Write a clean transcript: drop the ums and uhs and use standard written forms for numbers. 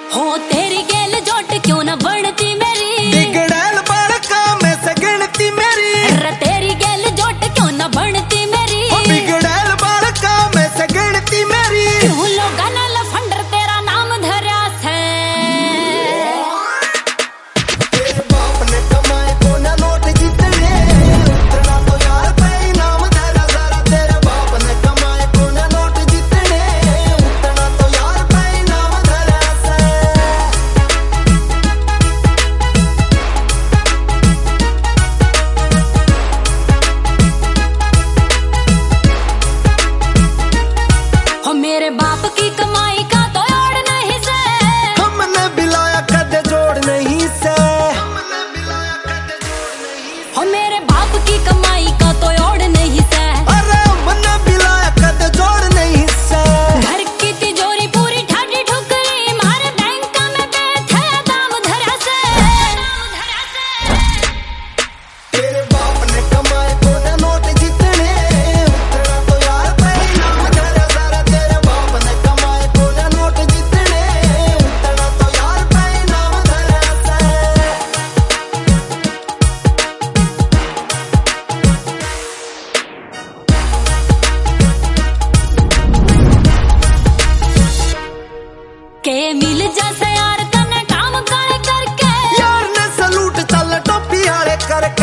हो तेरी गेल जोट क्यों ना बढ़ती मेरी, बिगड़ैल बालका में से गिनती मेरी, अरे तेरी गेल जोट क्यों ना बढ़ती मेरी, बिगड़ैल बालका में से गिनती मेरी। क्यों लोगा ना लफंडर तेरा नाम धरा से, तेरे बाप ने कमाए को ना नोट जितने, उतना तो यार पे नाम धरा जरा। तेरे बाप ने कमाए को ना नोट जितने, उतना तो यार पे नाम धरा से। हो मेरे बाप की कमाई का तो और नहीं से, हमने बिलाया कदे जोड़ नहीं से, हो मेरे बाप की कमाई का तो और नहीं से, अरे हमने बिलाया कदे जोड़ नहीं से। घर की तिजोरी पूरी ठाडी ठुकरी, मारे बैंक में बैठे दाम धरा से, तेरे बाप ने कमाए को ना नोट जितने, उतना तो यार पे नाम धरा जरा। तेरे बाप ने कमाए को ना नोट जितने, उतना तो यार पे नाम धरा से। के मिल जैसे यार तने काम कर करके, यार ने सलूट चल टोपी आले करके।